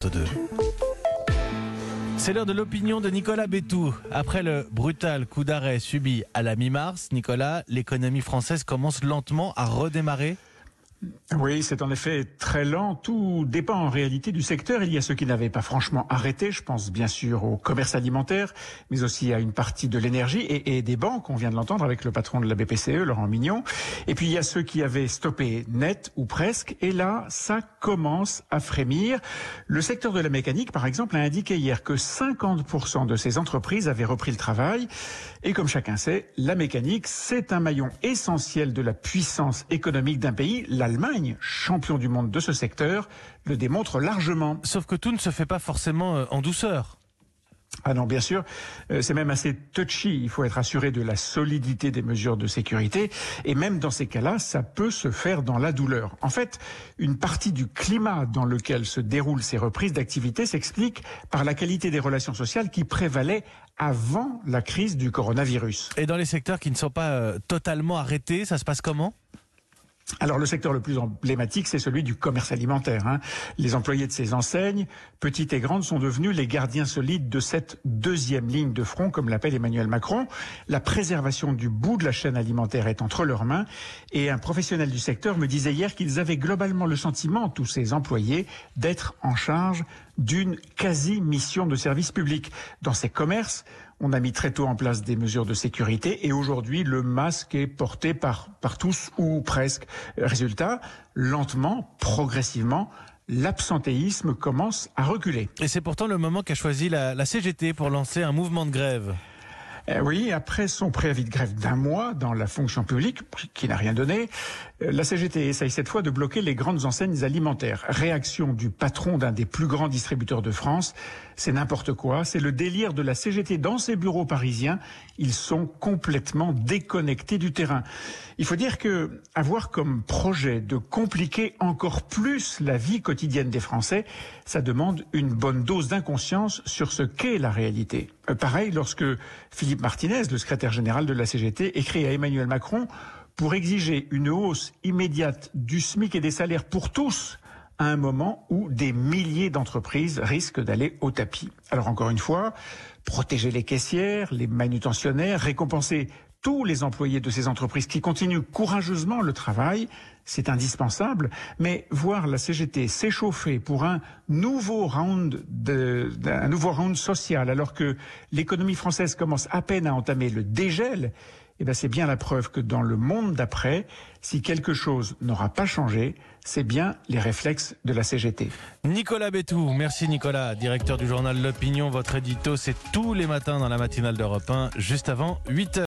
2. C'est l'heure de l'opinion de Nicolas Bétou. Après le brutal coup d'arrêt subi à la mi-mars, Nicolas, l'économie française commence lentement à redémarrer. Oui, c'est en effet très lent. Tout dépend en réalité du secteur. Il y a ceux qui n'avaient pas franchement arrêté. Je pense bien sûr au commerce alimentaire, mais aussi à une partie de l'énergie et des banques. On vient de l'entendre avec le patron de la BPCE, Laurent Mignon. Et puis il y a ceux qui avaient stoppé net ou presque. Et là, ça commence à frémir. Le secteur de la mécanique, par exemple, a indiqué hier que 50% de ces entreprises avaient repris le travail. Et comme chacun sait, la mécanique, c'est un maillon essentiel de la puissance économique d'un pays. L'Allemagne, champion du monde de ce secteur, le démontre largement. Sauf que tout ne se fait pas forcément en douceur. Ah non, bien sûr, c'est même assez touchy. Il faut être assuré de la solidité des mesures de sécurité. Et même dans ces cas-là, ça peut se faire dans la douleur. En fait, une partie du climat dans lequel se déroulent ces reprises d'activité s'explique par la qualité des relations sociales qui prévalaient avant la crise du coronavirus. Et dans les secteurs qui ne sont pas totalement arrêtés, ça se passe comment ? Alors le secteur le plus emblématique, c'est celui du commerce alimentaire. Les employés de ces enseignes, petites et grandes, sont devenus les gardiens solides de cette deuxième ligne de front, comme l'appelle Emmanuel Macron. La préservation du bout de la chaîne alimentaire est entre leurs mains. Et un professionnel du secteur me disait hier qu'ils avaient globalement le sentiment, tous ces employés, d'être en charge d'une quasi-mission de service public. Dans ces commerces, on a mis très tôt en place des mesures de sécurité et aujourd'hui, le masque est porté par tous ou presque. Résultat, lentement, progressivement, l'absentéisme commence à reculer. Et c'est pourtant le moment qu'a choisi la CGT pour lancer un mouvement de grève. Oui, après son préavis de grève d'1 mois dans la fonction publique, qui n'a rien donné, la CGT essaye cette fois de bloquer les grandes enseignes alimentaires. Réaction du patron d'un des plus grands distributeurs de France, c'est n'importe quoi, c'est le délire de la CGT dans ses bureaux parisiens. Ils sont complètement déconnectés du terrain. Il faut dire que avoir comme projet de compliquer encore plus la vie quotidienne des Français, ça demande une bonne dose d'inconscience sur ce qu'est la réalité. Pareil lorsque Philippe Martinez, le secrétaire général de la CGT, écrit à Emmanuel Macron pour exiger une hausse immédiate du SMIC et des salaires pour tous à un moment où des milliers d'entreprises risquent d'aller au tapis. Alors encore une fois, protéger les caissières, les manutentionnaires, récompenser tous les employés de ces entreprises qui continuent courageusement le travail, c'est indispensable. Mais voir la CGT s'échauffer pour un nouveau round social, alors que l'économie française commence à peine à entamer le dégel, c'est bien la preuve que dans le monde d'après, si quelque chose n'aura pas changé, c'est bien les réflexes de la CGT. Nicolas Bétou, merci Nicolas, directeur du journal L'Opinion. Votre édito, c'est tous les matins dans la matinale d'Europe 1, juste avant 8h.